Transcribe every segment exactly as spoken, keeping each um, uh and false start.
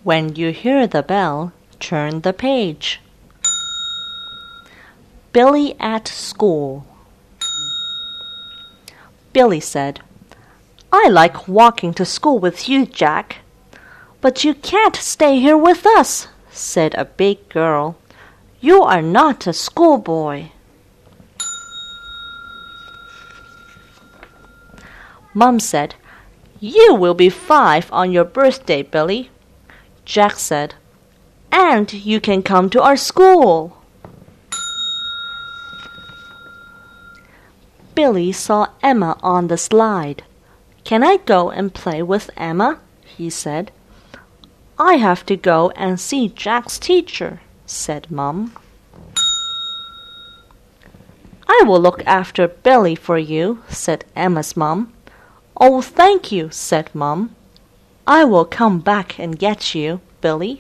When you hear the bell, turn the page. Billy at school. Billy said, I like walking to school with you, Jack. But you can't stay here with us, said a big girl. You are not a schoolboy. Mom said, You will be five on your birthday, Billy. Jack said, And you can come to our school. Billy saw Emma on the slide. Can I go and play with Emma? He said. I have to go and see Jack's teacher, said Mom. I will look after Billy for you, said Emma's mom. Oh, thank you, said Mom. I will come back and get you, Billy.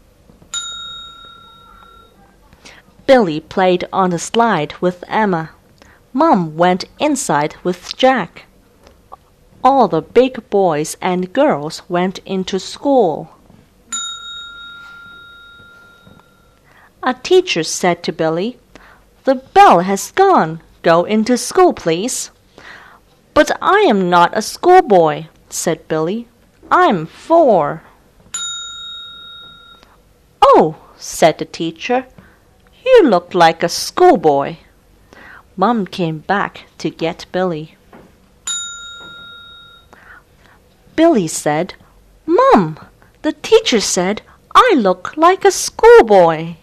Billy played on the slide with Emma. Mom went inside with Jack. All the big boys and girls went into school. A teacher said to Billy, The bell has gone. Go into school, please. But I am not a schoolboy, said Billy. I'm four. Oh, said the teacher, you look like a schoolboy. Mom came back to get Billy. Billy said, Mom, the teacher said I look like a schoolboy.